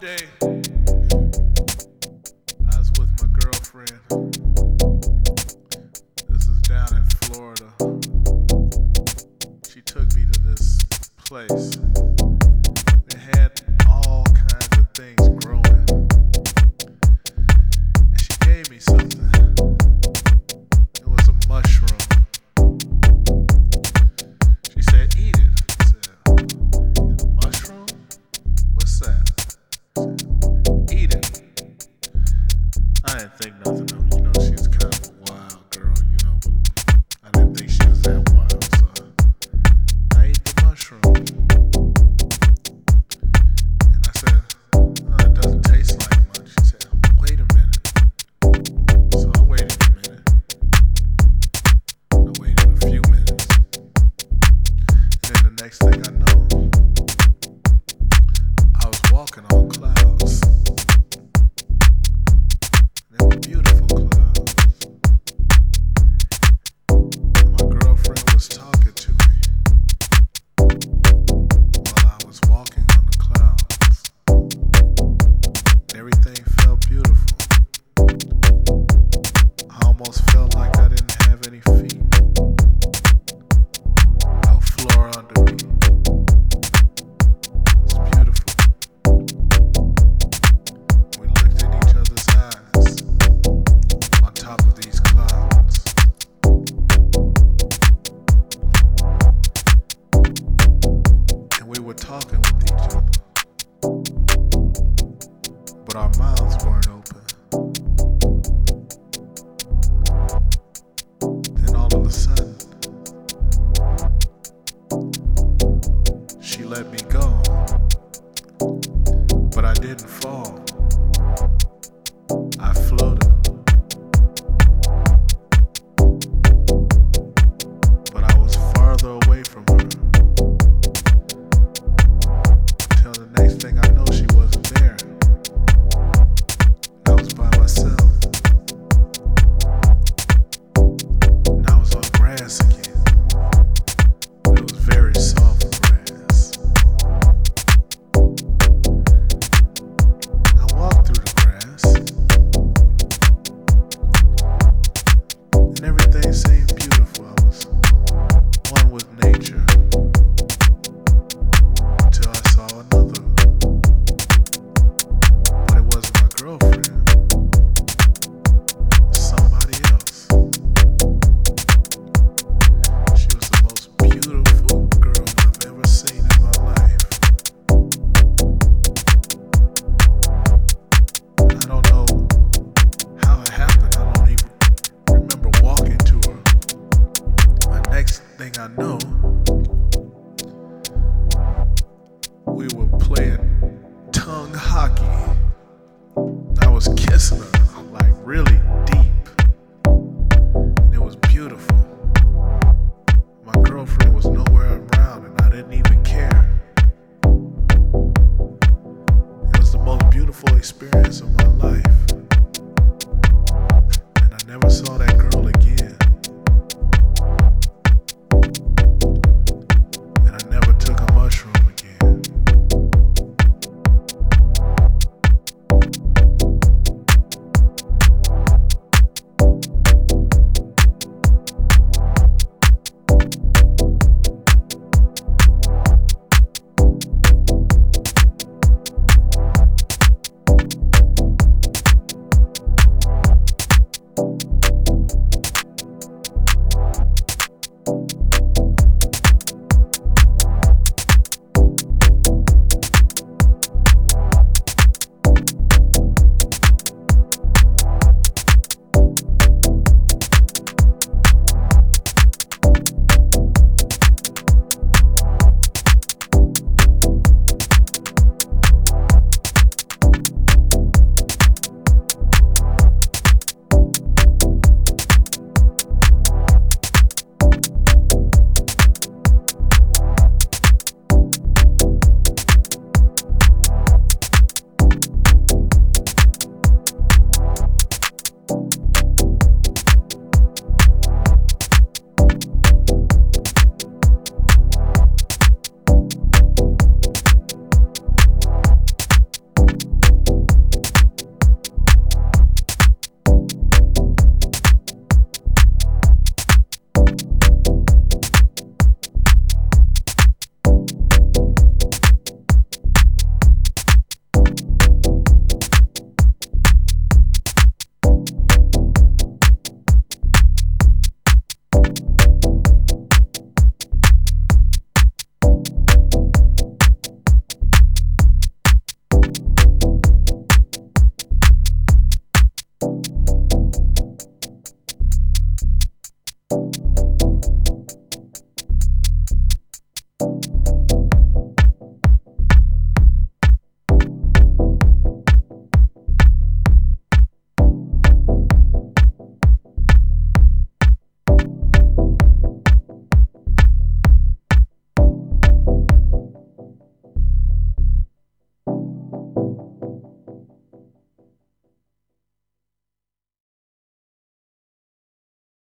day, I was with my girlfriend. This is down in Florida. She took me to this place. It had all kinds of things growing. And she gave me something. It was a mushroom. She said, "Eat it." I said, "Mushroom? What's that?" She said, "Eat it." I didn't think nothing of it. You know, she's kind of a wild girl, you know, but I didn't think she was that wild, so I ate the mushroom. And I said, "Oh, it doesn't taste like much." She said, "Wait a minute." So I waited a minute. I waited a few minutes. And then the next thing I know, I was walking on clouds. They were beautiful clouds. And my girlfriend was talking to me while I was walking on the clouds. Everything felt beautiful. I almost felt like I didn't have any feet. No floor under me. It's beautiful. We looked in each other's eyes on top of these clouds. And we were talking with each other. But our mouths weren't open. Then all of a sudden, she let me go. But I didn't fall. I floated. But I was farther away from her. Till the next thing I know, she wasn't there. I was by myself. And I was on grass again. It was very soft grass. I walked through the grass. And everything seemed beautiful. I was one with nature. Until I saw another. But it wasn't my girlfriend. It was somebody else. She was the most beautiful girl I've ever seen in my life. I don't know how it happened. I don't even remember walking to her. My next thing I know,